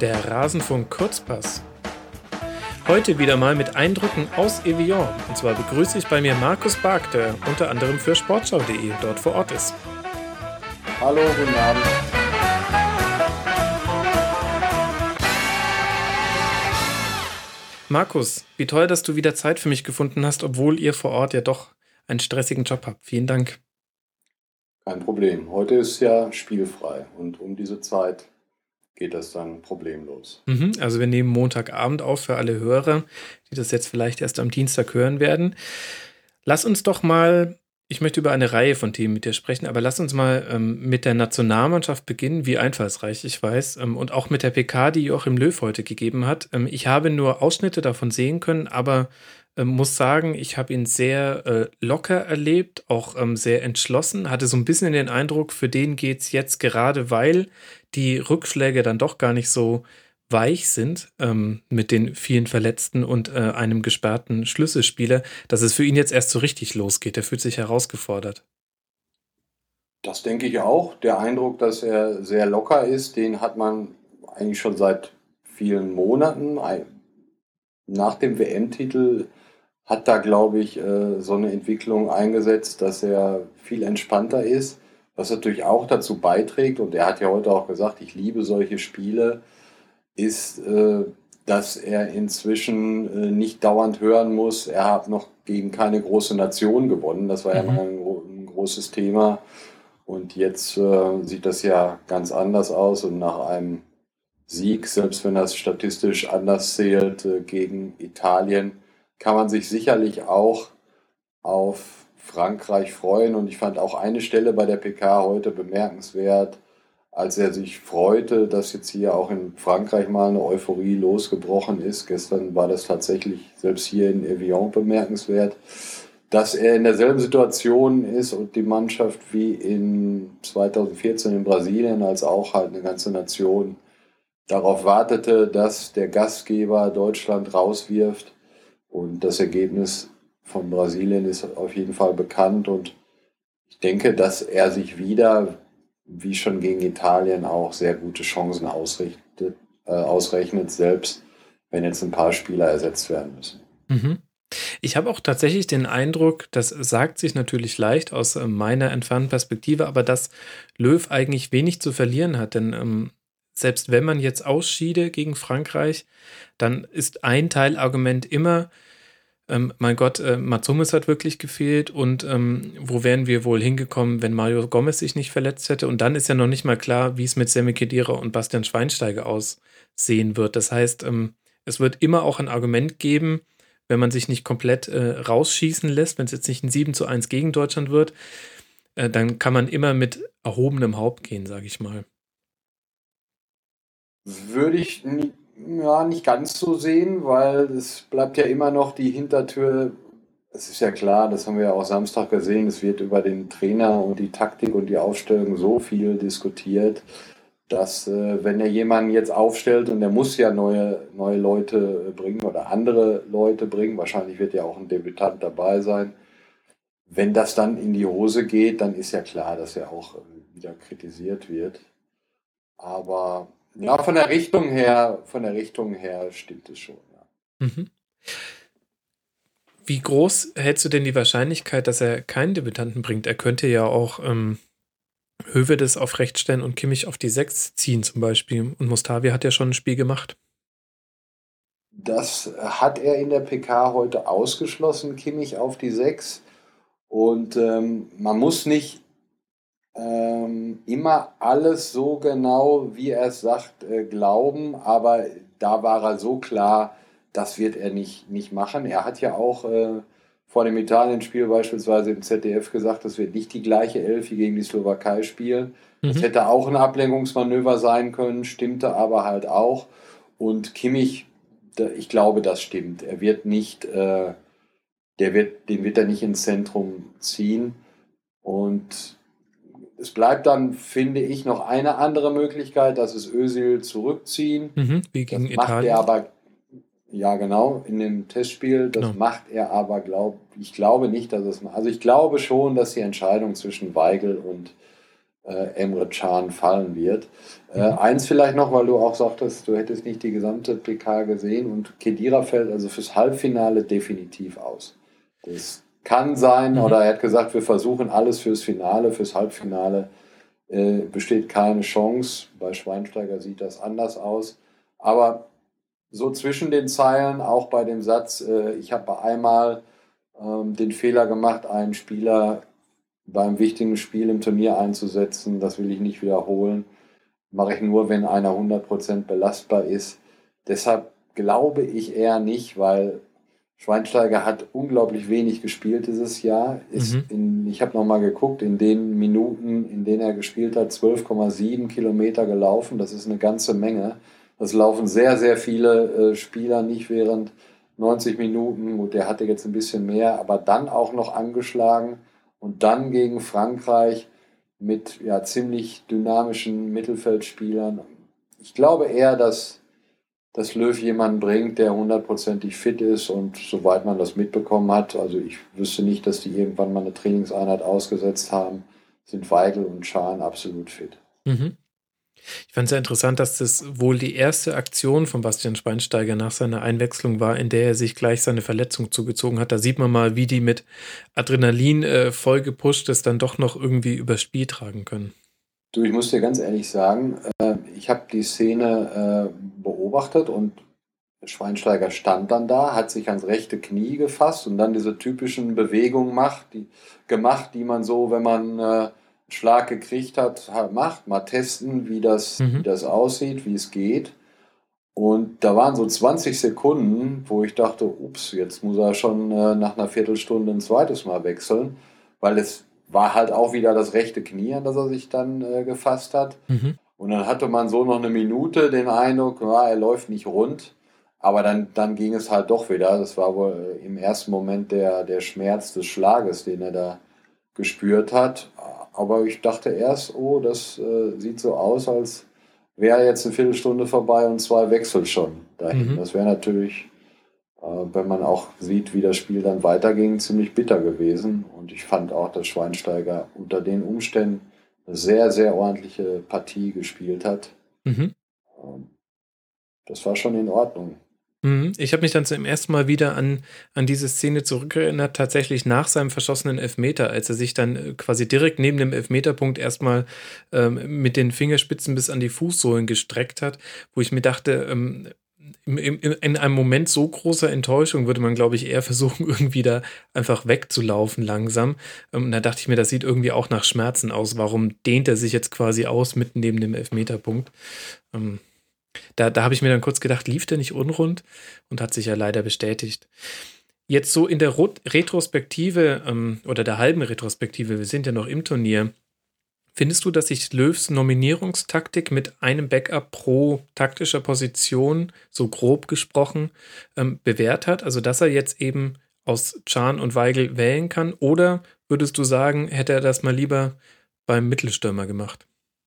Der Rasenfunk Kurzpass. Heute wieder mal mit Eindrücken aus Evian. Und zwar begrüße ich bei mir Markus Bark, der unter anderem für Sportschau.de dort vor Ort ist. Hallo, guten Abend. Markus, wie toll, dass du wieder Zeit für mich gefunden hast, obwohl ihr vor Ort ja doch einen stressigen Job habt. Vielen Dank. Kein Problem. Heute ist ja spielfrei und um diese Zeit geht das dann problemlos. Also wir nehmen Montagabend auf für alle Hörer, die das jetzt vielleicht erst am Dienstag hören werden. Lass uns doch mal, ich möchte über eine Reihe von Themen mit dir sprechen, aber lass uns mal mit der Nationalmannschaft beginnen, wie einfallsreich ich weiß, und auch mit der PK, die Joachim Löw heute gegeben hat. Ich habe nur Ausschnitte davon sehen können, aber muss sagen, ich habe ihn sehr locker erlebt, auch sehr entschlossen, hatte so ein bisschen den Eindruck, für den geht's jetzt gerade, weil die Rückschläge dann doch gar nicht so weich sind mit den vielen Verletzten und einem gesperrten Schlüsselspieler, dass es für ihn jetzt erst so richtig losgeht. Er fühlt sich herausgefordert. Das denke ich auch. Der Eindruck, dass er sehr locker ist, den hat man eigentlich schon seit vielen Monaten. Nach dem WM-Titel hat da, glaube ich, so eine Entwicklung eingesetzt, dass er viel entspannter ist, was natürlich auch dazu beiträgt, und er hat ja heute auch gesagt, ich liebe solche Spiele, ist, dass er inzwischen nicht dauernd hören muss, er hat noch gegen keine große Nation gewonnen. Das war ja mal ein großes Thema. Und jetzt sieht das ja ganz anders aus. Und nach einem Sieg, selbst wenn das statistisch anders zählt, gegen Italien, kann man sich sicherlich auch auf Frankreich freuen. Und ich fand auch eine Stelle bei der PK heute bemerkenswert, als er sich freute, dass jetzt hier auch in Frankreich mal eine Euphorie losgebrochen ist. Gestern war das tatsächlich selbst hier in Evian bemerkenswert, dass er in derselben Situation ist und die Mannschaft wie in 2014 in Brasilien, als auch halt eine ganze Nation darauf wartete, dass der Gastgeber Deutschland rauswirft. Und das Ergebnis von Brasilien ist auf jeden Fall bekannt. Und ich denke, dass er sich wieder, wie schon gegen Italien, auch sehr gute Chancen ausrechnet, selbst wenn jetzt ein paar Spieler ersetzt werden müssen. Ich habe auch tatsächlich den Eindruck, das sagt sich natürlich leicht aus meiner entfernten Perspektive, aber dass Löw eigentlich wenig zu verlieren hat, denn selbst wenn man jetzt ausschiede gegen Frankreich, dann ist ein Teilargument immer, mein Gott, Mats Hummels hat wirklich gefehlt und wo wären wir wohl hingekommen, wenn Mario Gomez sich nicht verletzt hätte? Und dann ist ja noch nicht mal klar, wie es mit Semi Khedira und Bastian Schweinsteiger aussehen wird. Das heißt, es wird immer auch ein Argument geben, wenn man sich nicht komplett rausschießen lässt, wenn es jetzt nicht ein 7:1 gegen Deutschland wird, dann kann man immer mit erhobenem Haupt gehen, sage ich mal. Würde ich nicht ganz so sehen, weil es bleibt ja immer noch die Hintertür. Es ist ja klar, das haben wir ja auch Samstag gesehen, es wird über den Trainer und die Taktik und die Aufstellung so viel diskutiert, dass wenn er jemanden jetzt aufstellt und er muss ja neue Leute bringen oder andere Leute bringen, wahrscheinlich wird ja auch ein Debütant dabei sein, wenn das dann in die Hose geht, dann ist ja klar, dass er auch wieder kritisiert wird. Aber ja, von der Richtung her stimmt es schon. Ja. Wie groß hältst du denn die Wahrscheinlichkeit, dass er keinen Debütanten bringt? Er könnte ja auch Höwedes auf rechts stellen und Kimmich auf die 6 ziehen zum Beispiel. Und Mustafi hat ja schon ein Spiel gemacht. Das hat er in der PK heute ausgeschlossen, Kimmich auf die 6. Und man muss nicht immer alles so genau, wie er es sagt, glauben, aber da war er so klar, das wird er nicht machen. Er hat ja auch vor dem Italien-Spiel beispielsweise im ZDF gesagt, das wird nicht die gleiche Elf wie gegen die Slowakei spielen. Das hätte auch ein Ablenkungsmanöver sein können, stimmte aber halt auch. Und Kimmich, ich glaube, das stimmt. Er wird nicht, den wird er nicht ins Zentrum ziehen. Und es bleibt dann, finde ich, noch eine andere Möglichkeit, dass es Özil zurückziehen. Wie gegen das macht Italien. er aber, ja genau, in dem Testspiel. Das Genau. macht er aber, ich glaube nicht, dass es, also ich glaube schon, dass die Entscheidung zwischen Weigl und Emre Can fallen wird. Mhm. Eins vielleicht noch, weil du auch sagtest, du hättest nicht die gesamte PK gesehen und Khedira fällt also fürs Halbfinale definitiv aus. Das kann sein, Mhm. oder er hat gesagt, wir versuchen alles fürs Finale, fürs Halbfinale besteht keine Chance. Bei Schweinsteiger sieht das anders aus. Aber so zwischen den Zeilen, auch bei dem Satz, ich habe einmal den Fehler gemacht, einen Spieler beim wichtigen Spiel im Turnier einzusetzen, das will ich nicht wiederholen. Mache ich nur, wenn einer 100% belastbar ist. Deshalb glaube ich eher nicht, weil Schweinsteiger hat unglaublich wenig gespielt dieses Jahr. Mhm. Ich habe nochmal geguckt, in den Minuten, in denen er gespielt hat, 12,7 Kilometer gelaufen. Das ist eine ganze Menge. Das laufen sehr, sehr viele Spieler nicht während 90 Minuten. Gut, der hatte jetzt ein bisschen mehr, aber dann auch noch angeschlagen und dann gegen Frankreich mit ja, ziemlich dynamischen Mittelfeldspielern. Ich glaube eher, dass Löw jemanden bringt, der hundertprozentig fit ist und soweit man das mitbekommen hat, also ich wüsste nicht, dass die irgendwann mal eine Trainingseinheit ausgesetzt haben, sind Weigl und Can absolut fit. Mhm. Ich fand es sehr interessant, dass das wohl die erste Aktion von Bastian Schweinsteiger nach seiner Einwechslung war, in der er sich gleich seine Verletzung zugezogen hat. Da sieht man mal, wie die mit Adrenalin voll gepusht es dann doch noch irgendwie übers Spiel tragen können. Du, ich muss dir ganz ehrlich sagen, ich habe die Szene beobachtet und Schweinsteiger stand dann da, hat sich ans rechte Knie gefasst und dann diese typischen Bewegungen gemacht, die man so, wenn man einen Schlag gekriegt hat, macht. Mal testen, wie Mhm. das aussieht, wie es geht. Und da waren so 20 Sekunden, wo ich dachte, ups, jetzt muss er schon nach einer Viertelstunde ein zweites Mal wechseln, weil es war halt auch wieder das rechte Knie, an das er sich dann gefasst hat. Mhm. Und dann hatte man so noch eine Minute den Eindruck, ja, er läuft nicht rund. Aber dann ging es halt doch wieder. Das war wohl im ersten Moment der Schmerz des Schlages, den er da gespürt hat. Aber ich dachte erst, oh, das sieht so aus, als wäre jetzt eine Viertelstunde vorbei und zwei Wechsel schon dahin. Mhm. Das wäre natürlich, wenn man auch sieht, wie das Spiel dann weiterging, ziemlich bitter gewesen. Und ich fand auch, dass Schweinsteiger unter den Umständen eine sehr, sehr ordentliche Partie gespielt hat. Mhm. Ähm, Das war schon in Ordnung. Mhm. Ich habe mich dann zum ersten Mal wieder an diese Szene zurückerinnert, tatsächlich nach seinem verschossenen Elfmeter, als er sich dann quasi direkt neben dem Elfmeterpunkt erstmal mit den Fingerspitzen bis an die Fußsohlen gestreckt hat, wo ich mir dachte, in einem Moment so großer Enttäuschung würde man, glaube ich, eher versuchen, irgendwie da einfach wegzulaufen langsam. Und da dachte ich mir, das sieht irgendwie auch nach Schmerzen aus. Warum dehnt er sich jetzt quasi aus mitten neben dem Elfmeterpunkt? Ähm, da habe ich mir dann kurz gedacht, lief der nicht unrund? Und hat sich ja leider bestätigt. Jetzt so in der Retrospektive oder der halben Retrospektive, wir sind ja noch im Turnier, findest du, dass sich Löws Nominierungstaktik mit einem Backup pro taktischer Position, so grob gesprochen, bewährt hat? Also, dass er jetzt eben aus Can und Weigl wählen kann? Oder würdest du sagen, hätte er das mal lieber beim Mittelstürmer gemacht?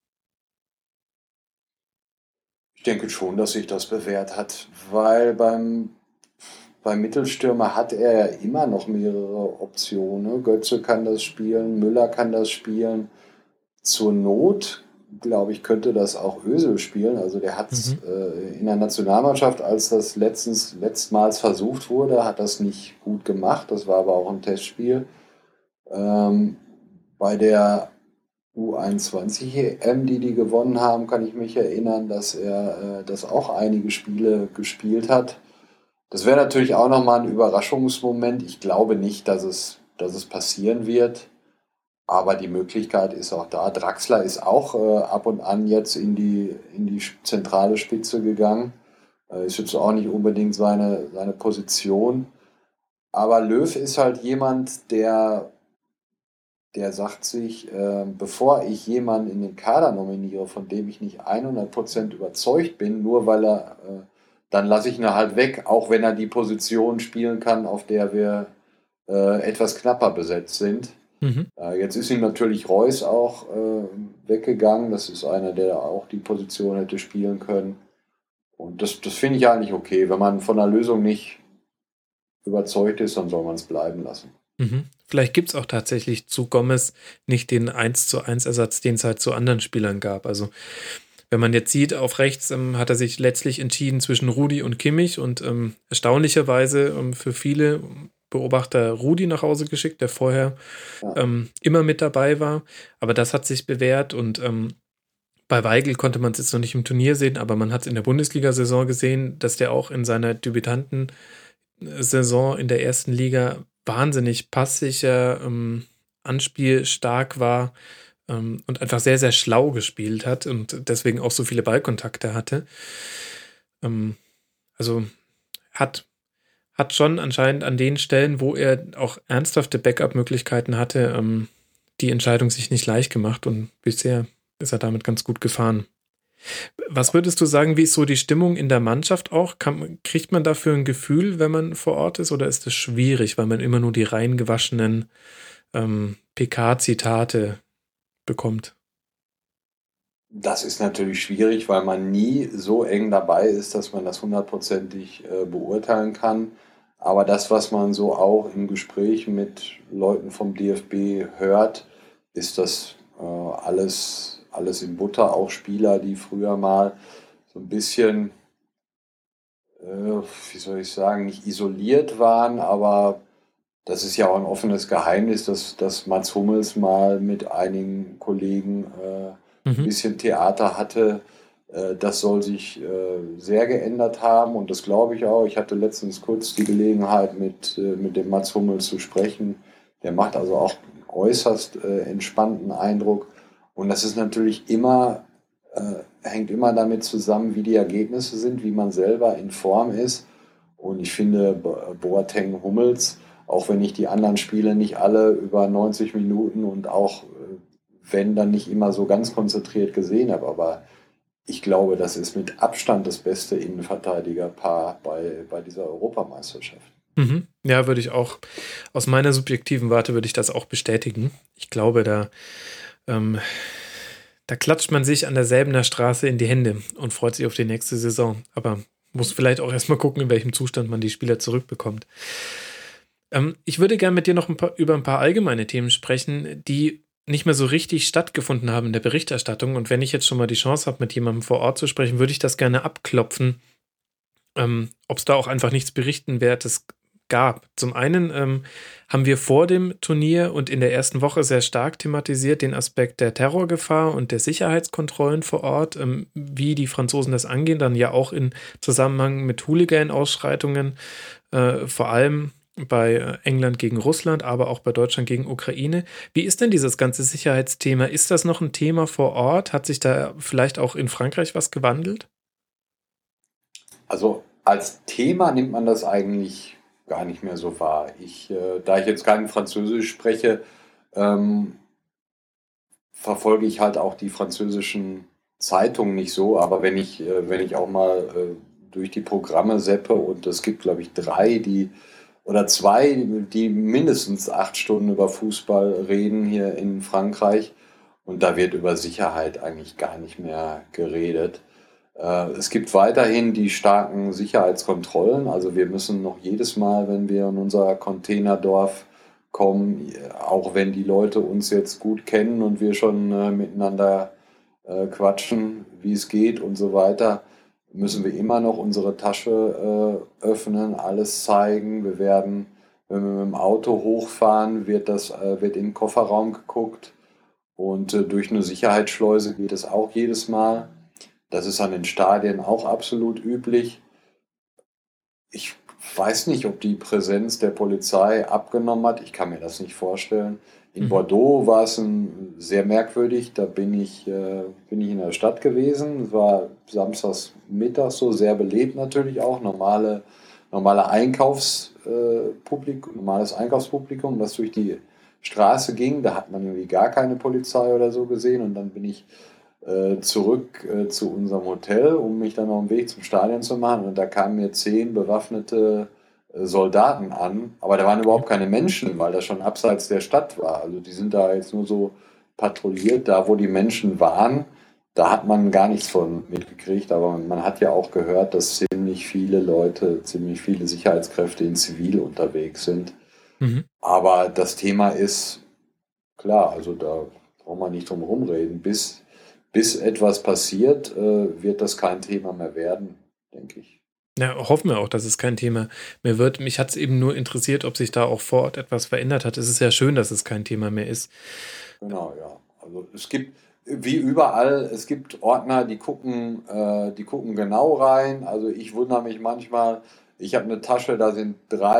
Ich denke schon, dass sich das bewährt hat, weil beim Mittelstürmer hat er ja immer noch mehrere Optionen. Götze kann das spielen, Müller kann das spielen. Zur Not, glaube ich, könnte das auch Özil spielen. Also der hat es Mhm. in der Nationalmannschaft, als das letztmals versucht wurde, hat das nicht gut gemacht. Das war aber auch ein Testspiel. Ähm, Bei der U21 EM, die gewonnen haben, kann ich mich erinnern, dass er das auch einige Spiele gespielt hat. Das wäre natürlich auch nochmal ein Überraschungsmoment. Ich glaube nicht, dass es passieren wird. Aber die Möglichkeit ist auch da. Draxler ist auch ab und an jetzt in die zentrale Spitze gegangen. Ist jetzt auch nicht unbedingt seine Position. Aber Löw ist halt jemand, der sagt sich, bevor ich jemanden in den Kader nominiere, von dem ich nicht 100% überzeugt bin, nur weil dann lasse ich ihn halt weg, auch wenn er die Position spielen kann, auf der wir etwas knapper besetzt sind. Mhm. Jetzt ist ihm natürlich Reus auch weggegangen. Das ist einer, der auch die Position hätte spielen können. Und das finde ich eigentlich okay. Wenn man von der Lösung nicht überzeugt ist, dann soll man es bleiben lassen. Vielleicht gibt es auch tatsächlich zu Gomez nicht den 1:1 Ersatz, den es halt zu anderen Spielern gab. Also wenn man jetzt sieht, auf rechts hat er sich letztlich entschieden zwischen Rudi und Kimmich und erstaunlicherweise für viele Beobachter Rudi nach Hause geschickt, der vorher Ja. immer mit dabei war. Aber das hat sich bewährt und bei Weigl konnte man es jetzt noch nicht im Turnier sehen, aber man hat es in der Bundesliga-Saison gesehen, dass der auch in seiner Debütanten-Saison in der ersten Liga wahnsinnig passsicher, anspielstark war und einfach sehr, sehr schlau gespielt hat und deswegen auch so viele Ballkontakte hatte. Also hat schon anscheinend an den Stellen, wo er auch ernsthafte Backup-Möglichkeiten hatte, die Entscheidung sich nicht leicht gemacht und bisher ist er damit ganz gut gefahren. Was würdest du sagen, wie ist so die Stimmung in der Mannschaft auch? Kriegt man dafür ein Gefühl, wenn man vor Ort ist, oder ist es schwierig, weil man immer nur die reingewaschenen PK-Zitate bekommt? Das ist natürlich schwierig, weil man nie so eng dabei ist, dass man das hundertprozentig beurteilen kann. Aber das, was man so auch im Gespräch mit Leuten vom DFB hört, ist das alles in Butter. Auch Spieler, die früher mal so ein bisschen, wie soll ich sagen, nicht isoliert waren, aber das ist ja auch ein offenes Geheimnis, dass Mats Hummels mal mit einigen Kollegen ein Mhm. bisschen Theater hatte. Das soll sich sehr geändert haben und das glaube ich auch. Ich hatte letztens kurz die Gelegenheit, mit dem Mats Hummels zu sprechen. Der macht also auch einen äußerst entspannten Eindruck. Und das ist natürlich hängt immer damit zusammen, wie die Ergebnisse sind, wie man selber in Form ist. Und ich finde, Boateng, Hummels, auch wenn ich die anderen Spiele nicht alle über 90 Minuten und auch wenn dann nicht immer so ganz konzentriert gesehen habe, aber ich glaube, das ist mit Abstand das beste Innenverteidigerpaar bei dieser Europameisterschaft. Mhm. Ja, würde ich auch, aus meiner subjektiven Warte würde ich das auch bestätigen. Ich glaube, ähm, da klatscht man sich an der Säbener Straße in die Hände und freut sich auf die nächste Saison. Aber muss vielleicht auch erstmal gucken, in welchem Zustand man die Spieler zurückbekommt. Ich würde gerne mit dir noch über ein paar allgemeine Themen sprechen, die nicht mehr so richtig stattgefunden haben in der Berichterstattung. Und wenn ich jetzt schon mal die Chance habe, mit jemandem vor Ort zu sprechen, würde ich das gerne abklopfen, ob es da auch einfach nichts Berichtenwertes gab. Zum einen haben wir vor dem Turnier und in der ersten Woche sehr stark thematisiert den Aspekt der Terrorgefahr und der Sicherheitskontrollen vor Ort, wie die Franzosen das angehen, dann ja auch in Zusammenhang mit Hooligan-Ausschreitungen, vor allem bei England gegen Russland, aber auch bei Deutschland gegen Ukraine. Wie ist denn dieses ganze Sicherheitsthema? Ist das noch ein Thema vor Ort? Hat sich da vielleicht auch in Frankreich was gewandelt? Also als Thema nimmt man das eigentlich gar nicht mehr so wahr. Da ich jetzt kein Französisch spreche, ähm, verfolge ich halt auch die französischen Zeitungen nicht so, aber wenn ich auch mal durch die Programme seppe und es gibt, glaube ich, oder zwei, die mindestens 8 Stunden über Fußball reden hier in Frankreich und da wird über Sicherheit eigentlich gar nicht mehr geredet. Es gibt weiterhin die starken Sicherheitskontrollen. Also wir müssen noch jedes Mal, wenn wir in unser Containerdorf kommen, auch wenn die Leute uns jetzt gut kennen und wir schon miteinander quatschen, wie es geht und so weiter, müssen wir immer noch unsere Tasche öffnen, alles zeigen. Wenn wir mit dem Auto hochfahren, wird in den Kofferraum geguckt und durch eine Sicherheitsschleuse geht es auch jedes Mal. Das ist an den Stadien auch absolut üblich. Ich weiß nicht, ob die Präsenz der Polizei abgenommen hat. Ich kann mir das nicht vorstellen. In Mhm. Bordeaux war es sehr merkwürdig. Da bin ich in der Stadt gewesen. Es war samstags mittags so, sehr belebt natürlich auch. Normales Einkaufspublikum, das durch die Straße ging. Da hat man irgendwie gar keine Polizei oder so gesehen. Und dann bin ich zurück zu unserem Hotel, um mich dann auf den Weg zum Stadion zu machen. Und da kamen mir 10 bewaffnete Soldaten an. Aber da waren Okay. überhaupt keine Menschen, weil das schon abseits der Stadt war. Also die sind da jetzt nur so patrouilliert. Da, wo die Menschen waren, da hat man gar nichts von mitgekriegt. Aber man hat ja auch gehört, dass ziemlich viele Leute, ziemlich viele Sicherheitskräfte in Zivil unterwegs sind. Mhm. Aber das Thema ist klar, also da braucht man nicht drum rumreden. Bis etwas passiert, wird das kein Thema mehr werden, denke ich. Ja, hoffen wir auch, dass es kein Thema mehr wird. Mich hat es eben nur interessiert, ob sich da auch vor Ort etwas verändert hat. Es ist ja schön, dass es kein Thema mehr ist. Genau, ja. Also es gibt, wie überall, es gibt Ordner, die gucken genau rein. Also ich wundere mich manchmal, ich habe eine Tasche, da sind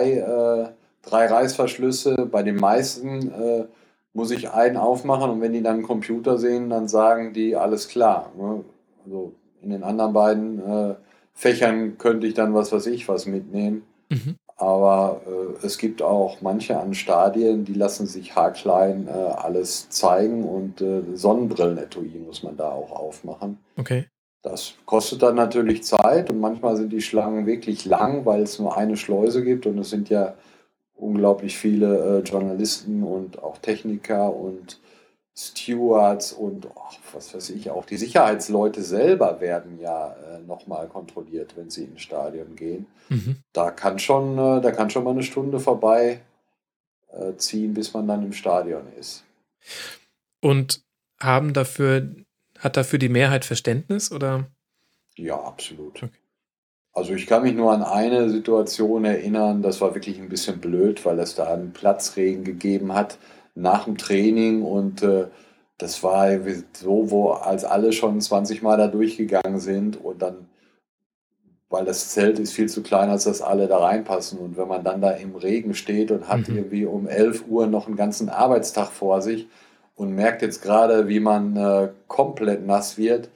drei Reißverschlüsse. Bei den meisten muss ich einen aufmachen und wenn die dann einen Computer sehen, dann sagen die, alles klar. Ne? Also in den anderen beiden Fächern könnte ich dann was weiß ich was mitnehmen. Mhm. Aber es gibt auch manche an Stadien, die lassen sich haarklein alles zeigen und Sonnenbrillenetui muss man da auch aufmachen. Okay. Das kostet dann natürlich Zeit und manchmal sind die Schlangen wirklich lang, weil es nur eine Schleuse gibt und es sind ja unglaublich viele Journalisten und auch Techniker und Stewards und was weiß ich, auch die Sicherheitsleute selber werden ja nochmal kontrolliert, wenn sie ins Stadion gehen. Mhm. Da kann schon mal eine Stunde vorbei ziehen, bis man dann im Stadion ist. Und hat dafür die Mehrheit Verständnis oder? Ja, absolut. Okay. Also ich kann mich nur an eine Situation erinnern, das war wirklich ein bisschen blöd, weil es da einen Platzregen gegeben hat nach dem Training und das war so, wo als alle schon 20 Mal da durchgegangen sind und dann, weil das Zelt ist viel zu klein, als dass alle da reinpassen und wenn man dann da im Regen steht und hat Mhm. irgendwie um 11 Uhr noch einen ganzen Arbeitstag vor sich und merkt jetzt gerade, wie man komplett nass wird,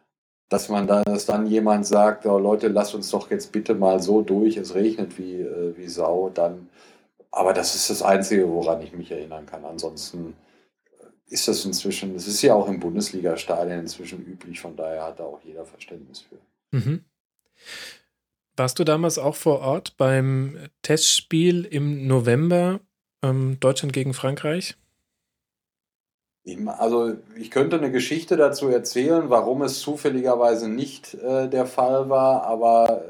dass dann jemand sagt, oh, Leute, lasst uns doch jetzt bitte mal so durch, es regnet wie Sau, dann, aber das ist das Einzige, woran ich mich erinnern kann. Ansonsten ist das inzwischen, es ist ja auch im Bundesliga-Stadion inzwischen üblich, von daher hat da auch jeder Verständnis für. Mhm. Warst du damals auch vor Ort beim Testspiel im November, Deutschland gegen Frankreich? Also ich könnte eine Geschichte dazu erzählen, warum es zufälligerweise nicht der Fall war, aber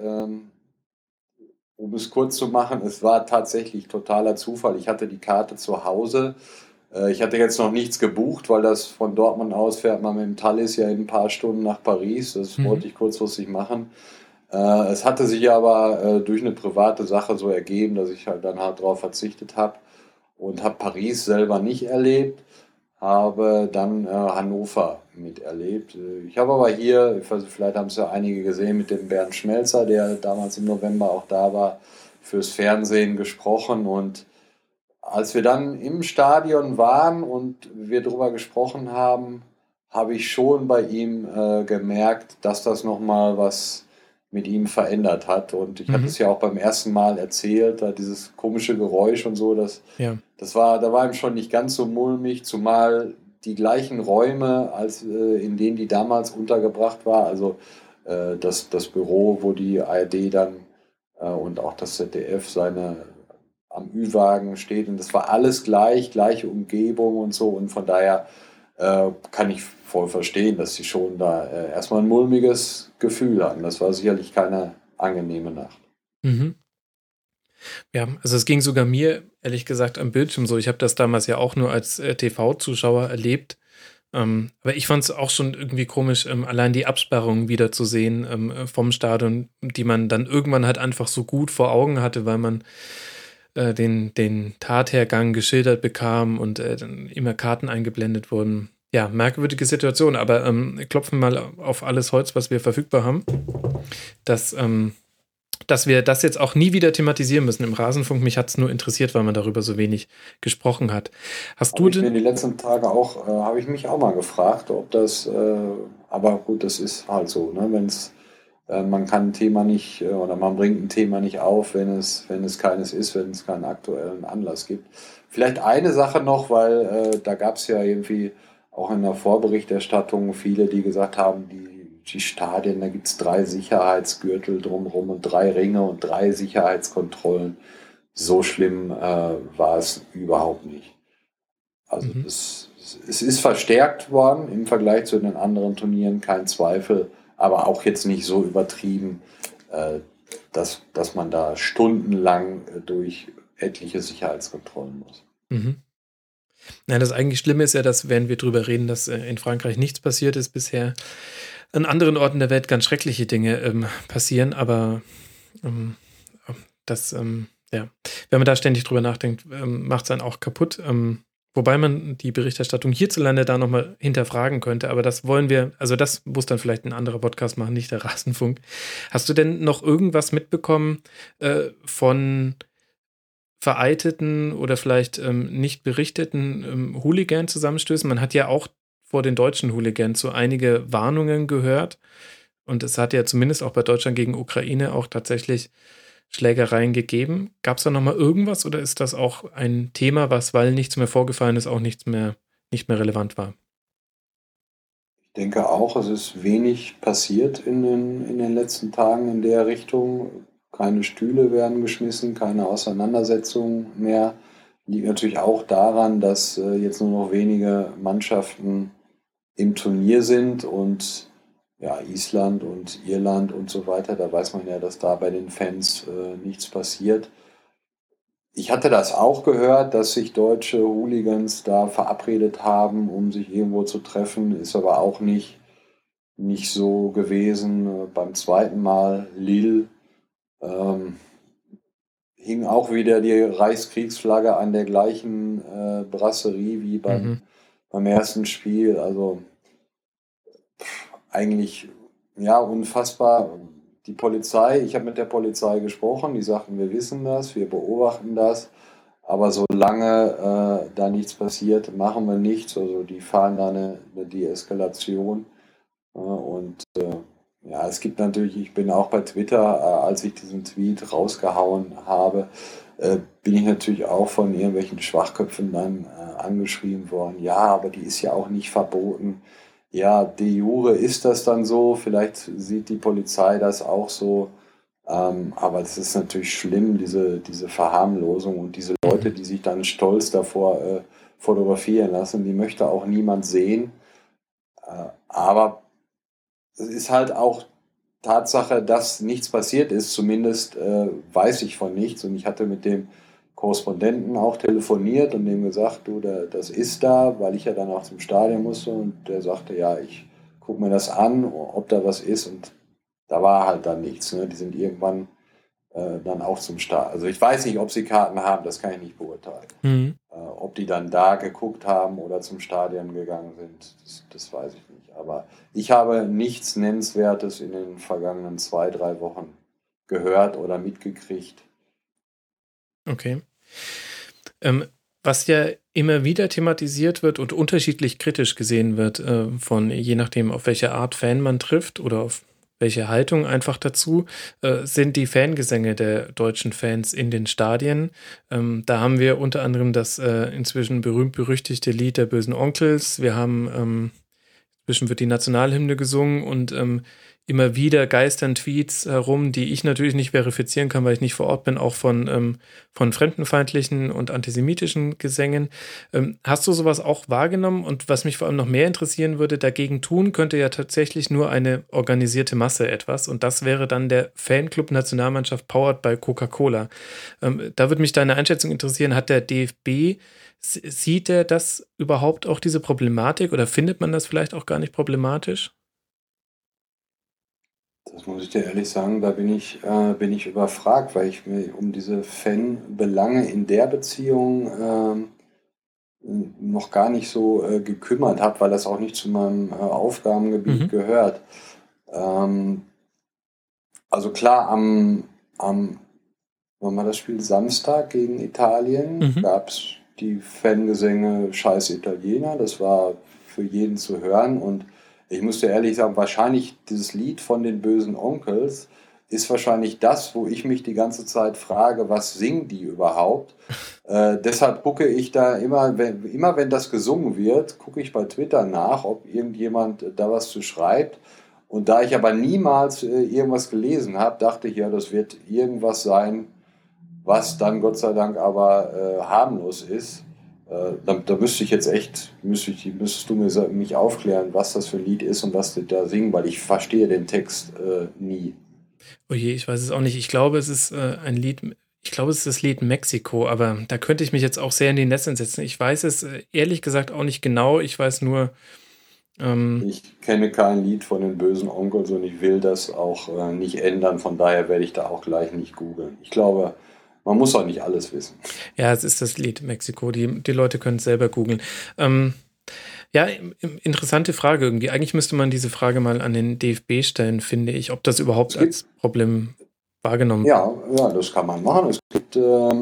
um es kurz zu machen, es war tatsächlich totaler Zufall. Ich hatte die Karte zu Hause. Ich hatte jetzt noch nichts gebucht, weil das von Dortmund aus fährt man mit dem Thalys ja in ein paar Stunden nach Paris. Das Mhm. wollte ich kurzfristig machen. Es hatte sich aber durch eine private Sache so ergeben, dass ich halt dann halt darauf verzichtet habe und habe Paris selber nicht erlebt, habe dann Hannover miterlebt. Ich habe aber hier, ich weiß, vielleicht haben es ja einige gesehen, mit dem Bernd Schmelzer, der damals im November auch da war, fürs Fernsehen gesprochen. Und als wir dann im Stadion waren und wir darüber gesprochen haben, habe ich schon bei ihm gemerkt, dass das nochmal was mit ihm verändert hat. Und ich hatte Mhm. es ja auch beim ersten Mal erzählt, da dieses komische Geräusch und so, Ja. da war ihm schon nicht ganz so mulmig, zumal die gleichen Räume, in denen die damals untergebracht war, also das Büro, wo die ARD dann und auch das ZDF am Ü-Wagen steht und das war alles gleiche Umgebung und so und von daher kann ich voll verstehen, dass sie schon da erstmal ein mulmiges Gefühl hatten. Das war sicherlich keine angenehme Nacht. Mhm. Ja, also es ging sogar mir, ehrlich gesagt, am Bildschirm so. Ich habe das damals ja auch nur als TV-Zuschauer erlebt. Aber ich fand es auch schon irgendwie komisch, allein die Absperrung wieder zu sehen vom Stadion, die man dann irgendwann halt einfach so gut vor Augen hatte, weil man den Tathergang geschildert bekam und dann immer Karten eingeblendet wurden. Ja, merkwürdige Situation, aber klopfen mal auf alles Holz, was wir verfügbar haben, dass, dass wir das jetzt auch nie wieder thematisieren müssen im Rasenfunk. Mich hat es nur interessiert, weil man darüber so wenig gesprochen hat. Hast du Habe ich mir denn? die letzten Tage auch, habe ich mich auch mal gefragt, ob das, aber gut, das ist halt so, ne? Man kann ein Thema nicht oder man bringt ein Thema nicht auf, wenn es keines ist, wenn es keinen aktuellen Anlass gibt. Vielleicht eine Sache noch, weil da gab es ja irgendwie auch in der Vorberichterstattung viele, die gesagt haben, die Stadien, da gibt es 3 Sicherheitsgürtel drumherum und 3 Ringe und 3 Sicherheitskontrollen. So schlimm war es überhaupt nicht. Also Mhm. es ist verstärkt worden im Vergleich zu den anderen Turnieren, kein Zweifel, aber auch jetzt nicht so übertrieben, dass man da stundenlang durch etliche Sicherheitskontrollen muss. Mhm. Ja, das eigentlich Schlimme ist ja, dass, während wir drüber reden, dass in Frankreich nichts passiert ist bisher, an anderen Orten der Welt ganz schreckliche Dinge passieren, aber das, ja, wenn man da ständig drüber nachdenkt, macht es einen auch kaputt. Wobei man die Berichterstattung hierzulande da nochmal hinterfragen könnte, aber das wollen wir, also das muss dann vielleicht ein anderer Podcast machen, nicht der Rasenfunk. Hast du denn noch irgendwas mitbekommen von vereitelten oder vielleicht nicht berichteten Hooligan-Zusammenstößen? Man hat ja auch vor den deutschen Hooligans so einige Warnungen gehört und es hat ja zumindest auch bei Deutschland gegen Ukraine auch tatsächlich Schlägereien gegeben. Gab es da nochmal irgendwas oder ist das auch ein Thema, was, weil nichts mehr vorgefallen ist, auch nicht mehr relevant war? Ich denke auch, es ist wenig passiert in den letzten Tagen in der Richtung. Keine Stühle werden geschmissen, keine Auseinandersetzungen mehr. Liegt natürlich auch daran, dass jetzt nur noch wenige Mannschaften im Turnier sind und ja, Island und Irland und so weiter, da weiß man ja, dass da bei den Fans nichts passiert. Ich hatte das auch gehört, dass sich deutsche Hooligans da verabredet haben, um sich irgendwo zu treffen, ist aber auch nicht so gewesen. Beim zweiten Mal Lille hing auch wieder die Reichskriegsflagge an der gleichen Brasserie wie beim ersten Spiel. Also eigentlich, ja, unfassbar. Die Polizei, ich habe mit der Polizei gesprochen, die sagten, wir wissen das, wir beobachten das, aber solange da nichts passiert, machen wir nichts. Also die fahren da eine Deeskalation. Und ja, es gibt natürlich, ich bin auch bei Twitter, als ich diesen Tweet rausgehauen habe, bin ich natürlich auch von irgendwelchen Schwachköpfen dann angeschrieben worden. Ja, aber die ist ja auch nicht verboten. Ja, de jure ist das dann so, vielleicht sieht die Polizei das auch so, aber es ist natürlich schlimm, diese Verharmlosung und diese Leute, die sich dann stolz davor fotografieren lassen, die möchte auch niemand sehen. Aber es ist halt auch Tatsache, dass nichts passiert ist, zumindest weiß ich von nichts und ich hatte mit dem Korrespondenten auch telefoniert und dem gesagt, du, das ist da, weil ich ja dann auch zum Stadion musste und der sagte, ja, ich gucke mir das an, ob da was ist und da war halt dann nichts. Ne? Die sind irgendwann dann auch zum Stadion. Also ich weiß nicht, ob sie Karten haben, das kann ich nicht beurteilen. Ob die dann da geguckt haben oder zum Stadion gegangen sind, das weiß ich nicht. Aber ich habe nichts Nennenswertes in den vergangenen 2-3 Wochen gehört oder mitgekriegt. Okay. Was ja immer wieder thematisiert wird und unterschiedlich kritisch gesehen wird, von je nachdem, auf welche Art Fan man trifft oder auf welche Haltung einfach dazu, sind die Fangesänge der deutschen Fans in den Stadien. Da haben wir unter anderem das inzwischen berühmt-berüchtigte Lied der Bösen Onkels. Wir haben, inzwischen wird die Nationalhymne gesungen und immer wieder geistern Tweets herum, die ich natürlich nicht verifizieren kann, weil ich nicht vor Ort bin, auch von fremdenfeindlichen und antisemitischen Gesängen. Hast du sowas auch wahrgenommen? Und was mich vor allem noch mehr interessieren würde, dagegen tun könnte ja tatsächlich nur eine organisierte Masse etwas. Und das wäre dann der Fanclub Nationalmannschaft powered by Coca-Cola. Da würde mich deine Einschätzung interessieren. Hat der DFB, sieht er das überhaupt auch, diese Problematik? Oder findet man das vielleicht auch gar nicht problematisch? Das muss ich dir ehrlich sagen, da bin ich überfragt, weil ich mir um diese Fanbelange in der Beziehung noch gar nicht so gekümmert habe, weil das auch nicht zu meinem Aufgabengebiet gehört. Also klar, wann war das Spiel? Samstag gegen Italien gab es die Fangesänge Scheiß Italiener. Das war für jeden zu hören und ich muss dir ehrlich sagen, wahrscheinlich dieses Lied von den Bösen Onkels ist wahrscheinlich das, wo ich mich die ganze Zeit frage, was singen die überhaupt? Deshalb gucke ich da immer wenn das gesungen wird, gucke ich bei Twitter nach, ob irgendjemand da was zu schreibt. Und da ich aber niemals irgendwas gelesen habe, dachte ich, ja, das wird irgendwas sein, was dann Gott sei Dank aber harmlos ist. Da müsste ich jetzt echt, müsstest du mich aufklären, was das für ein Lied ist und was die da singen, weil ich verstehe den Text nie. Oh je, ich weiß es auch nicht. Ich glaube, es ist ein Lied Ich glaube, es ist das Lied Mexiko, aber da könnte ich mich jetzt auch sehr in die Nesseln setzen. Ich weiß es ehrlich gesagt auch nicht genau. Ich weiß nur, Ich kenne kein Lied von den bösen Onkels und ich will das auch nicht ändern. Von daher werde ich da auch gleich nicht googeln. Ich glaube, man muss auch nicht alles wissen. ja, es ist das Lied Mexiko. Die Leute können es selber googeln. Ja, interessante Frage irgendwie. Eigentlich müsste man diese Frage mal an den DFB stellen, finde ich, ob das überhaupt Es gibt, als Problem wahrgenommen wird. ja, das kann man machen. Es gibt,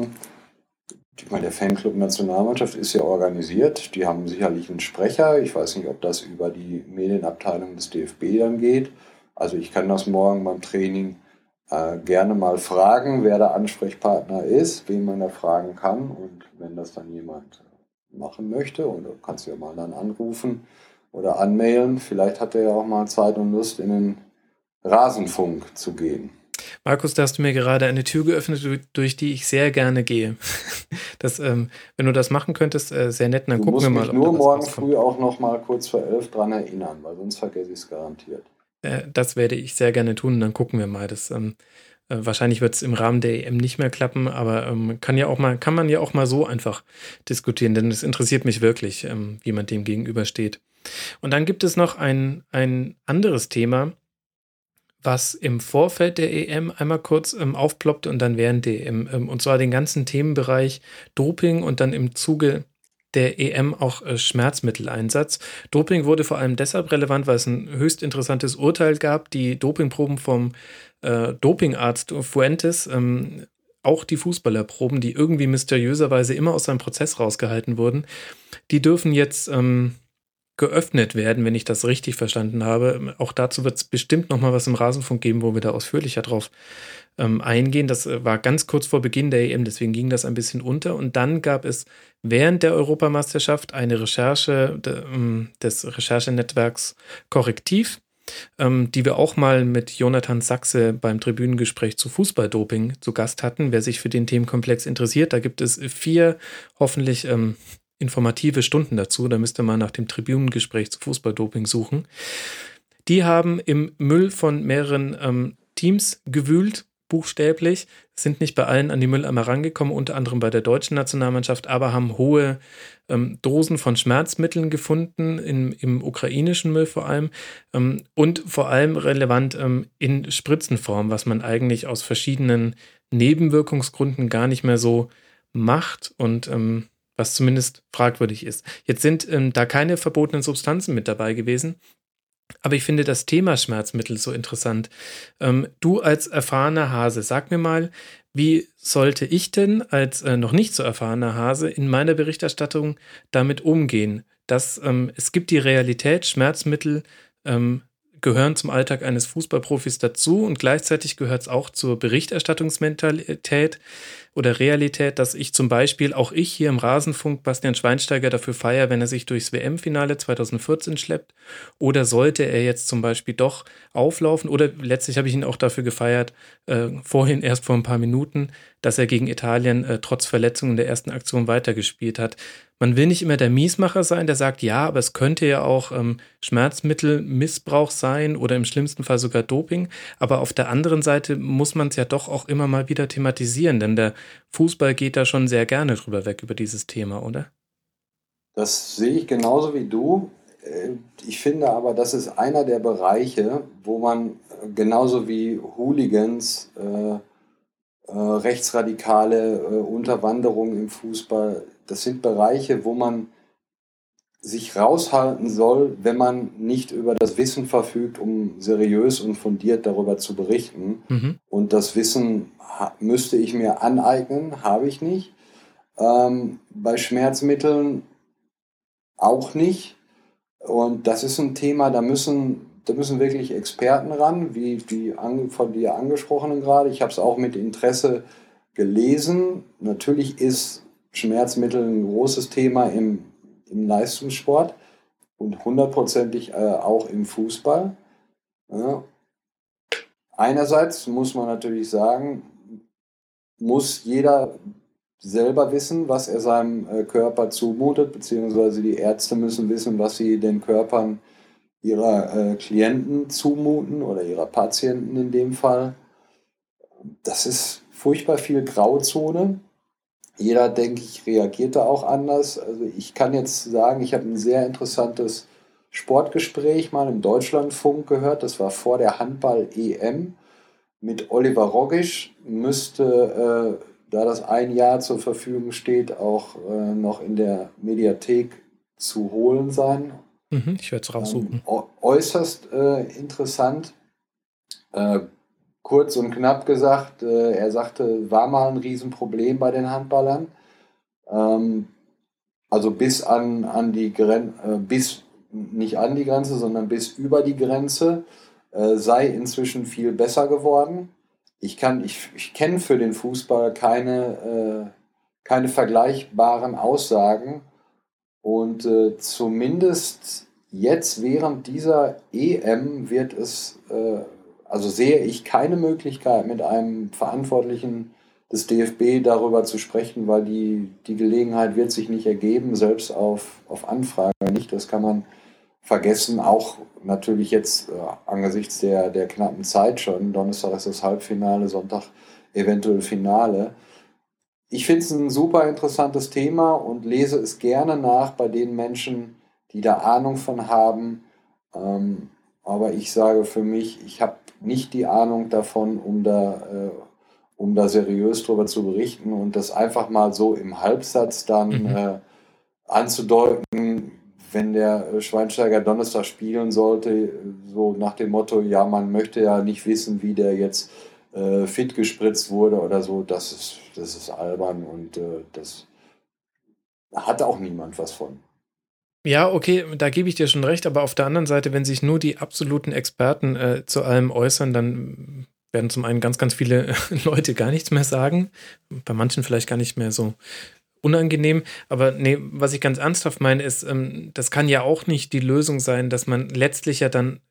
ich meine, der Fanclub Nationalmannschaft ist ja organisiert. Die haben sicherlich einen Sprecher. Ich weiß nicht, ob das über die Medienabteilung des DFB dann geht. Also ich kann das morgen beim Training gerne mal fragen, wer der Ansprechpartner ist, wen man da fragen kann. Und wenn das dann jemand machen möchte, und du kannst ja mal dann anrufen oder anmailen, vielleicht hat er ja auch mal Zeit und Lust, in den Rasenfunk zu gehen. Markus, da hast du mir gerade eine Tür geöffnet, durch die ich sehr gerne gehe. Das, wenn du das machen könntest, sehr nett, dann Du gucken wir musst mal, mich ob nur da was morgen rauskommt. früh auch noch mal kurz vor 11 dran erinnern, weil sonst vergesse ich es garantiert. Das werde ich sehr gerne tun und dann gucken wir mal. Wahrscheinlich wird es im Rahmen der EM nicht mehr klappen, aber kann man ja auch mal so einfach diskutieren, denn es interessiert mich wirklich, wie man dem gegenübersteht. Und dann gibt es noch ein anderes Thema, was im Vorfeld der EM einmal kurz aufploppte und dann während der EM, und zwar den ganzen Themenbereich Doping und dann im Zuge der EM auch Schmerzmitteleinsatz. Doping wurde vor allem deshalb relevant, weil es ein höchst interessantes Urteil gab. Die Dopingproben vom Dopingarzt Fuentes, auch die Fußballerproben, die irgendwie mysteriöserweise immer aus seinem Prozess rausgehalten wurden, die dürfen jetzt geöffnet werden, wenn ich das richtig verstanden habe. Auch dazu wird es bestimmt noch mal was im Rasenfunk geben, wo wir da ausführlicher drauf eingehen. Das war ganz kurz vor Beginn der EM, deswegen ging das ein bisschen unter. Und dann gab es während der Europameisterschaft eine Recherche des Recherchenetzwerks Korrektiv, die wir auch mal mit Jonathan Sachse beim Tribünengespräch zu Fußballdoping zu Gast hatten. Wer sich für den Themenkomplex interessiert, da gibt es 4 hoffentlich informative Stunden dazu. Da müsst ihr mal nach dem Tribünengespräch zu Fußballdoping suchen. Die haben im Müll von mehreren Teams gewühlt, buchstäblich, sind nicht bei allen an die Mülleimer rangekommen, unter anderem bei der deutschen Nationalmannschaft, aber haben hohe Dosen von Schmerzmitteln gefunden, im ukrainischen Müll vor allem, und vor allem relevant in Spritzenform, was man eigentlich aus verschiedenen Nebenwirkungsgründen gar nicht mehr so macht und was zumindest fragwürdig ist. Jetzt sind da keine verbotenen Substanzen mit dabei gewesen. Aber ich finde das Thema Schmerzmittel so interessant. Du als erfahrener Hase, sag mir mal, wie sollte ich denn als noch nicht so erfahrener Hase in meiner Berichterstattung damit umgehen? Es gibt die Realität, Schmerzmittel gehören zum Alltag eines Fußballprofis dazu und gleichzeitig gehört es auch zur Berichterstattungsmentalität oder Realität, dass ich zum Beispiel, auch ich hier im Rasenfunk, Bastian Schweinsteiger dafür feiere, wenn er sich durchs WM-Finale 2014 schleppt, oder sollte er jetzt zum Beispiel doch auflaufen, oder letztlich habe ich ihn auch dafür gefeiert, vorhin erst vor ein paar Minuten, dass er gegen Italien trotz Verletzungen in der ersten Aktion weitergespielt hat. Man will nicht immer der Miesmacher sein, der sagt, ja, aber es könnte ja auch Schmerzmittelmissbrauch sein oder im schlimmsten Fall sogar Doping. Aber auf der anderen Seite muss man es ja doch auch immer mal wieder thematisieren, denn der Fußball geht da schon sehr gerne drüber weg über dieses Thema, oder? Das sehe ich genauso wie du. Ich finde aber, das ist einer der Bereiche, wo man genauso wie Hooligans, rechtsradikale Unterwanderung im Fußball, das sind Bereiche, wo man sich raushalten soll, wenn man nicht über das Wissen verfügt, um seriös und fundiert darüber zu berichten. Mhm. Und das Wissen müsste ich mir aneignen, habe ich nicht. Bei Schmerzmitteln auch nicht. Und das ist ein Thema, da müssen wirklich Experten ran, wie die von dir angesprochenen gerade. Ich habe es auch mit Interesse gelesen. Natürlich ist Schmerzmittel ein großes Thema im Leistungssport und hundertprozentig auch im Fußball. Ja. Einerseits muss man natürlich sagen, muss jeder selber wissen, was er seinem Körper zumutet, beziehungsweise die Ärzte müssen wissen, was sie den Körpern ihrer Klienten zumuten oder ihrer Patienten in dem Fall. Das ist furchtbar viel Grauzone. Jeder, denke ich, reagiert da auch anders. Also ich kann jetzt sagen, ich habe ein sehr interessantes Sportgespräch mal im Deutschlandfunk gehört. Das war vor der Handball-EM mit Oliver Rogisch. Müsste, da das ein Jahr zur Verfügung steht, auch noch in der Mediathek zu holen sein. Ich werde es raussuchen. Äußerst interessant. Kurz und knapp gesagt, er sagte, war mal ein Riesenproblem bei den Handballern. Also bis an die Grenze, bis nicht an die Grenze, sondern bis über die Grenze, sei inzwischen viel besser geworden. Ich kenne für den Fußball keine vergleichbaren Aussagen. Und zumindest jetzt während dieser EM wird es, also sehe ich keine Möglichkeit, mit einem Verantwortlichen des DFB darüber zu sprechen, weil die Gelegenheit wird sich nicht ergeben, selbst auf Anfrage nicht. Das kann man vergessen, auch natürlich jetzt angesichts der knappen Zeit schon. Donnerstag ist das Halbfinale, Sonntag eventuell Finale. Ich finde es ein super interessantes Thema und lese es gerne nach bei den Menschen, die da Ahnung von haben. Aber ich sage für mich, ich habe nicht die Ahnung davon, um da seriös drüber zu berichten und das einfach mal so im Halbsatz dann anzudeuten, wenn der Schweinsteiger Donnerstag spielen sollte, so nach dem Motto, ja, man möchte ja nicht wissen, wie der jetzt fit gespritzt wurde oder so, das ist albern und das hat auch niemand was von. Ja, okay, da gebe ich dir schon recht, aber auf der anderen Seite, wenn sich nur die absoluten Experten zu allem äußern, dann werden zum einen ganz, ganz viele Leute gar nichts mehr sagen, bei manchen vielleicht gar nicht mehr so unangenehm, aber nee, was ich ganz ernsthaft meine, ist, das kann ja auch nicht die Lösung sein, dass man letztlich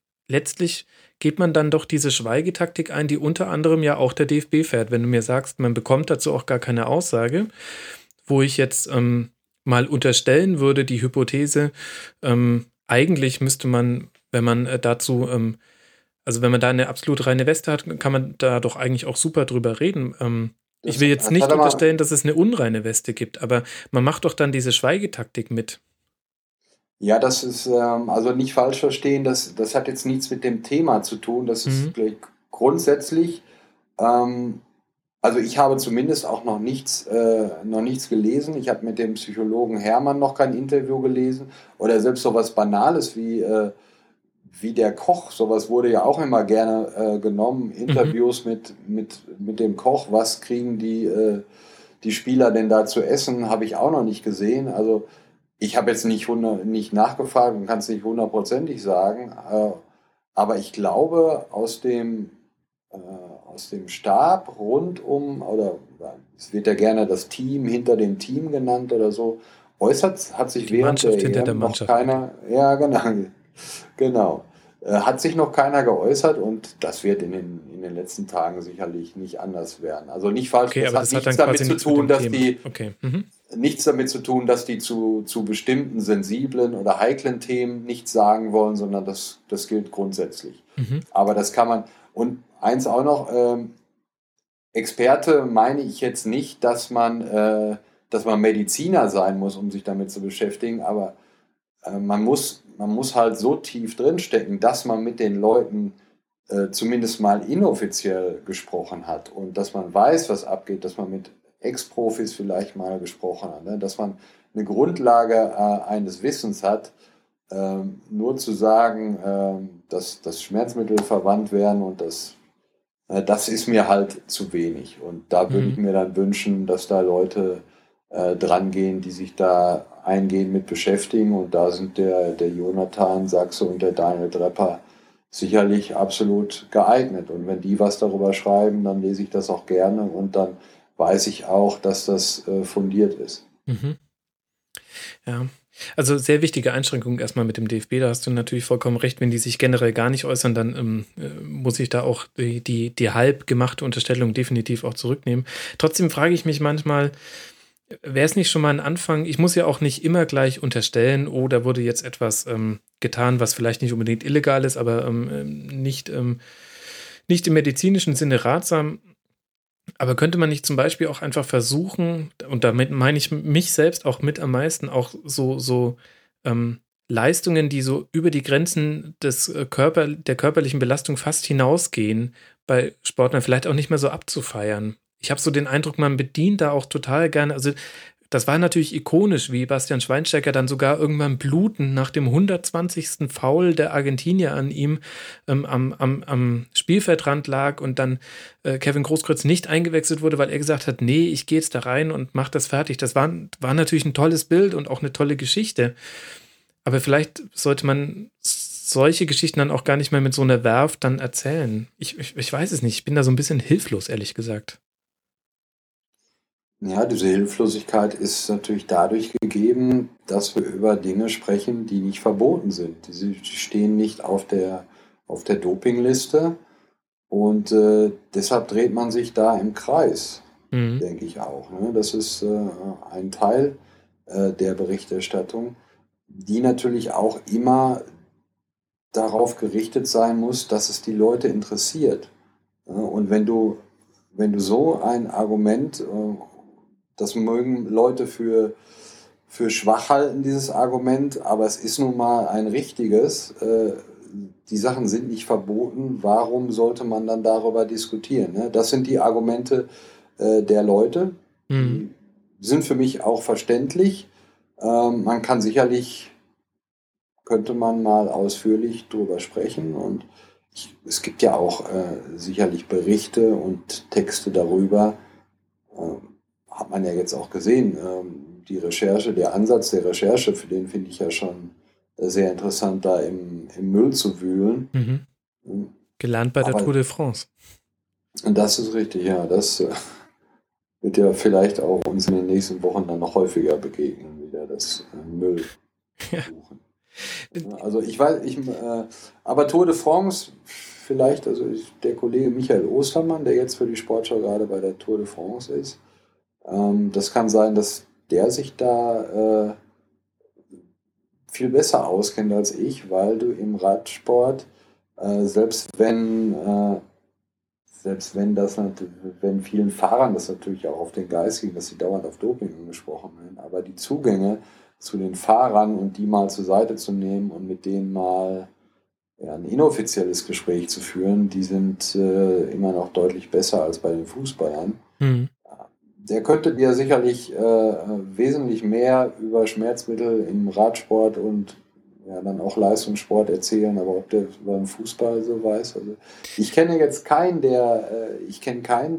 geht man dann doch diese Schweigetaktik ein, die unter anderem ja auch der DFB fährt. Wenn du mir sagst, man bekommt dazu auch gar keine Aussage, wo ich jetzt mal unterstellen würde, die Hypothese, eigentlich müsste man, wenn man dazu, also wenn man da eine absolut reine Weste hat, kann man da doch eigentlich auch super drüber reden. Ich will jetzt nicht unterstellen, dass es eine unreine Weste gibt, aber man macht doch dann diese Schweigetaktik mit. Ja, das ist, also nicht falsch verstehen, das hat jetzt nichts mit dem Thema zu tun. Das ist gleich grundsätzlich, also ich habe zumindest auch noch nichts gelesen. Ich habe mit dem Psychologen Hermann noch kein Interview gelesen. Oder selbst so was Banales wie der Koch. Sowas wurde ja auch immer gerne genommen. Interviews mit dem Koch. Was kriegen die Spieler denn da zu essen? Habe ich auch noch nicht gesehen. Also ich habe jetzt nicht nachgefragt und kann es nicht hundertprozentig sagen, aber ich glaube, aus dem Stab rundum, oder es wird ja gerne das Team hinter dem Team genannt oder so, hat sich während der EM noch keiner, ja genau, hat sich noch keiner geäußert und das wird in den letzten Tagen sicherlich nicht anders werden. Also nicht falsch, okay, das hat nichts damit zu tun, dass die nichts damit zu tun, dass die zu bestimmten sensiblen oder heiklen Themen nichts sagen wollen, sondern das gilt grundsätzlich. Aber das kann man, und eins auch noch, Experte meine ich jetzt nicht, dass man Mediziner sein muss, um sich damit zu beschäftigen, aber man muss halt so tief drinstecken, dass man mit den Leuten zumindest mal inoffiziell gesprochen hat und dass man weiß, was abgeht, dass man mit Ex-Profis vielleicht mal gesprochen hat, ne? Dass man eine Grundlage eines Wissens hat, nur zu sagen, dass Schmerzmittel verwandt werden und das ist mir halt zu wenig. Und da würde ich mir dann wünschen, dass da Leute dran gehen, die sich da eingehend mit beschäftigen. Und da sind der Jonathan Sachse und der Daniel Drepper sicherlich absolut geeignet. Und wenn die was darüber schreiben, dann lese ich das auch gerne und dann weiß ich auch, dass das fundiert ist. Ja, also sehr wichtige Einschränkung erstmal mit dem DFB, da hast du natürlich vollkommen recht, wenn die sich generell gar nicht äußern, dann muss ich da auch die halb gemachte Unterstellung definitiv auch zurücknehmen. Trotzdem frage ich mich manchmal, wäre es nicht schon mal ein Anfang, ich muss ja auch nicht immer gleich unterstellen, oh, da wurde jetzt etwas getan, was vielleicht nicht unbedingt illegal ist, aber nicht im medizinischen Sinne ratsam. Aber könnte man nicht zum Beispiel auch einfach versuchen, und damit meine ich mich selbst auch mit am meisten, auch so ähm, Leistungen, die so über die Grenzen der körperlichen Belastung fast hinausgehen, bei Sportlern vielleicht auch nicht mehr so abzufeiern. Ich habe so den Eindruck, man bedient da auch total gerne, also das war natürlich ikonisch, wie Bastian Schweinsteiger dann sogar irgendwann blutend nach dem 120. Foul der Argentinier an ihm am Spielfeldrand lag und dann Kevin Großkreuz nicht eingewechselt wurde, weil er gesagt hat, nee, ich gehe jetzt da rein und mach das fertig. Das war natürlich ein tolles Bild und auch eine tolle Geschichte. Aber vielleicht sollte man solche Geschichten dann auch gar nicht mehr mit so einer Werf dann erzählen. Ich weiß es nicht. Ich bin da so ein bisschen hilflos, ehrlich gesagt. Ja, diese Hilflosigkeit ist natürlich dadurch gegeben, dass wir über Dinge sprechen, die nicht verboten sind. Die stehen nicht auf der Dopingliste und deshalb dreht man sich da im Kreis, Mhm. denke ich auch. Ne? Das ist ein Teil der Berichterstattung, die natürlich auch immer darauf gerichtet sein muss, dass es die Leute interessiert. Ja, und wenn du so ein Argument, das mögen Leute für schwach halten, dieses Argument, aber es ist nun mal ein richtiges. Die Sachen sind nicht verboten, warum sollte man dann darüber diskutieren? Ne? Das sind die Argumente der Leute, Mhm. die sind für mich auch verständlich. Man kann sicherlich, könnte man mal ausführlich drüber sprechen und es gibt ja auch sicherlich Berichte und Texte darüber, hat man ja jetzt auch gesehen. Die Recherche, der Ansatz der Recherche, für den finde ich ja schon sehr interessant, da im Müll zu wühlen. Mhm. Gelernt bei der Aber Tour de France. das ist richtig, ja. Das wird ja vielleicht auch uns in den nächsten Wochen dann noch häufiger begegnen, wieder das Müll Ja. suchen. Ja, also ich weiß, aber Tour de France, vielleicht, der Kollege Michael Ostermann, der jetzt für die Sportschau gerade bei der Tour de France ist, das kann sein, dass der sich da viel besser auskennt als ich, weil du im Radsport, äh, selbst wenn, äh, wenn vielen Fahrern das natürlich auch auf den Geist ging, dass sie dauernd auf Doping angesprochen werden, aber die Zugänge zu den Fahrern und die mal zur Seite zu nehmen und mit denen mal ein inoffizielles Gespräch zu führen, die sind immer noch deutlich besser als bei den Fußballern. Mhm. Der könnte dir sicherlich wesentlich mehr über Schmerzmittel im Radsport und ja, dann auch Leistungssport erzählen, aber ob der beim Fußball so weiß. Also ich kenne jetzt keinen, ich kenne keinen,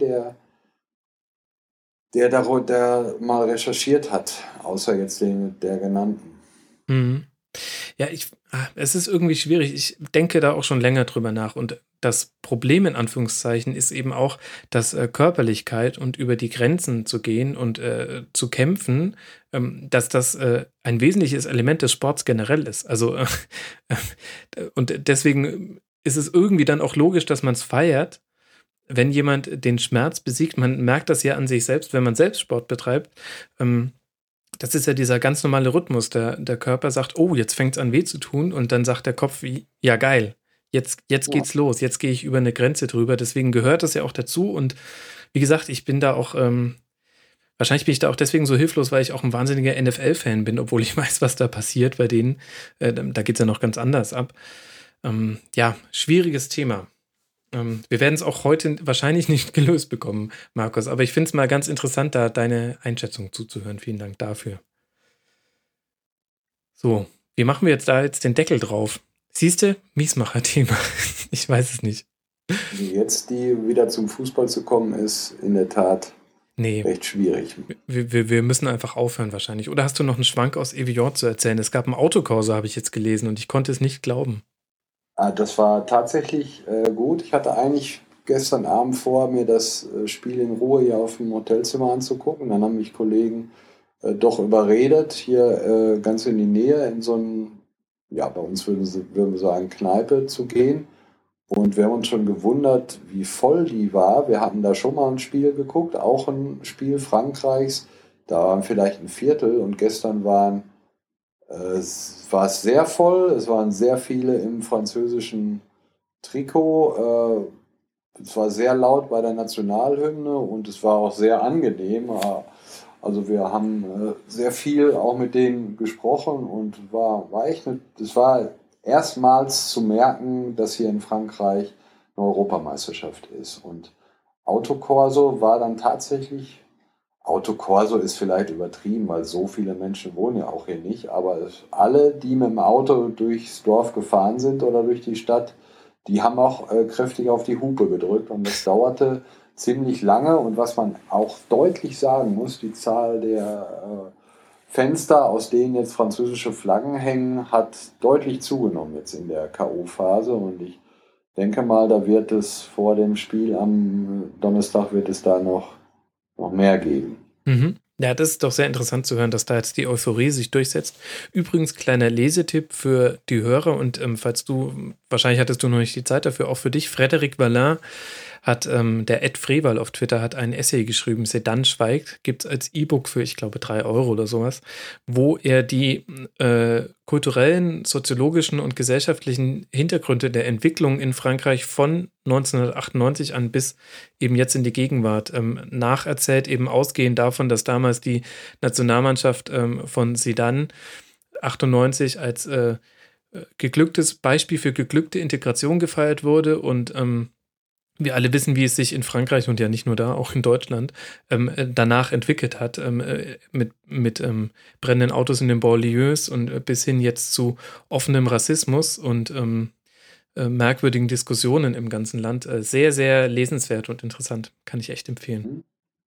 der mal recherchiert hat, außer jetzt der genannten. Mhm. Ja, es ist irgendwie schwierig. Ich denke da auch schon länger drüber nach. Und das Problem in Anführungszeichen ist eben auch, dass Körperlichkeit und über die Grenzen zu gehen und zu kämpfen, dass das ein wesentliches Element des Sports generell ist. Also, und deswegen ist es irgendwie dann auch logisch, dass man es feiert, wenn jemand den Schmerz besiegt. Man merkt das ja an sich selbst, wenn man selbst Sport betreibt. Das ist ja dieser ganz normale Rhythmus. Der Körper sagt, oh, jetzt fängt es an weh zu tun und dann sagt der Kopf, ja geil, jetzt Ja. geht's los, jetzt gehe ich über eine Grenze drüber. Deswegen gehört das ja auch dazu und wie gesagt, ich bin da auch, wahrscheinlich bin ich da auch deswegen so hilflos, weil ich auch ein wahnsinniger NFL-Fan bin, obwohl ich weiß, was da passiert bei denen. Da geht es ja noch ganz anders ab. Ja, schwieriges Thema. Wir werden es auch heute wahrscheinlich nicht gelöst bekommen, Markus, aber ich finde es mal ganz interessant, da deine Einschätzung zuzuhören. Vielen Dank dafür. So, wie machen wir jetzt den Deckel drauf? Siehst du? Miesmacher-Thema. Ich weiß es nicht. Jetzt die wieder zum Fußball zu kommen, ist in der Tat Nee, recht schwierig. wir müssen einfach aufhören wahrscheinlich. Oder hast du noch einen Schwank aus Evian zu erzählen? Es gab einen Autokorso, habe ich jetzt gelesen und ich konnte es nicht glauben. Das war tatsächlich gut. Ich hatte eigentlich gestern Abend vor, mir das Spiel in Ruhe hier auf dem Hotelzimmer anzugucken. Dann haben mich Kollegen doch überredet, hier ganz in die Nähe in so ein, ja, bei uns würden wir sagen, Kneipe zu gehen. Und wir haben uns schon gewundert, wie voll die war. Wir hatten da schon mal ein Spiel geguckt, auch ein Spiel Frankreichs. Da waren vielleicht ein Viertel und gestern es war sehr voll. Es waren sehr viele im französischen Trikot. es war sehr laut bei der Nationalhymne und es war auch sehr angenehm. Also wir haben sehr viel auch mit denen gesprochen und es war erstmals zu merken, dass hier in Frankreich eine Europameisterschaft ist. Und Autokorso war dann tatsächlich, Autokorso ist vielleicht übertrieben, weil so viele Menschen wohnen ja auch hier nicht, aber alle, die mit dem Auto durchs Dorf gefahren sind oder durch die Stadt, die haben auch kräftig auf die Hupe gedrückt und das dauerte ziemlich lange. Und was man auch deutlich sagen muss, die Zahl der Fenster, aus denen jetzt französische Flaggen hängen, hat deutlich zugenommen jetzt in der K.O.-Phase. Und ich denke mal, da wird es vor dem Spiel am Donnerstag wird es da noch mehr geben. Mhm. Ja, das ist doch sehr interessant zu hören, dass da jetzt die Euphorie sich durchsetzt. Übrigens, kleiner Lesetipp für die Hörer und wahrscheinlich hattest du noch nicht die Zeit dafür, auch für dich, Frédéric Vallin hat, der Ed Freval auf Twitter hat ein Essay geschrieben, Sedan schweigt, gibt es als E-Book für, ich glaube, 3 Euro oder sowas, wo er die kulturellen, soziologischen und gesellschaftlichen Hintergründe der Entwicklung in Frankreich von 1998 an bis eben jetzt in die Gegenwart nacherzählt, eben ausgehend davon, dass damals die Nationalmannschaft von Zidane 98 als geglücktes Beispiel für geglückte Integration gefeiert wurde und wir alle wissen, wie es sich in Frankreich und ja nicht nur da, auch in Deutschland, danach entwickelt hat, mit brennenden Autos in den Banlieues und bis hin jetzt zu offenem Rassismus und merkwürdigen Diskussionen im ganzen Land. Sehr, sehr lesenswert und interessant. Kann ich echt empfehlen.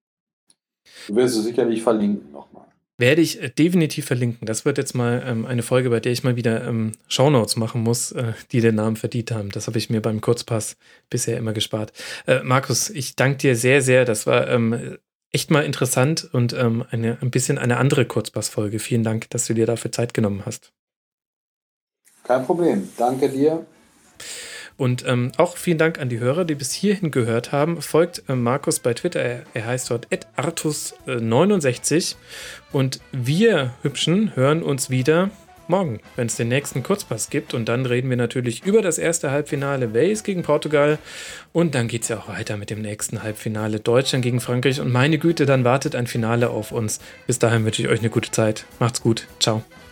Du wirst es sicherlich verlinken nochmal. Werde ich definitiv verlinken. Das wird jetzt mal eine Folge, bei der ich mal wieder Shownotes machen muss, die den Namen verdient haben. Das habe ich mir beim Kurzpass bisher immer gespart. Markus, ich danke dir sehr, sehr. Das war echt mal interessant und ein bisschen eine andere Kurzpass-Folge. Vielen Dank, dass du dir dafür Zeit genommen hast. Kein Problem. Danke dir. Und auch vielen Dank an die Hörer, die bis hierhin gehört haben. Folgt Markus bei Twitter, er heißt dort @artus69 und wir Hübschen hören uns wieder morgen, wenn es den nächsten Kurzpass gibt und dann reden wir natürlich über das erste Halbfinale Wales gegen Portugal und dann geht es ja auch weiter mit dem nächsten Halbfinale Deutschland gegen Frankreich und meine Güte, dann wartet ein Finale auf uns. Bis dahin wünsche ich euch eine gute Zeit. Macht's gut. Ciao.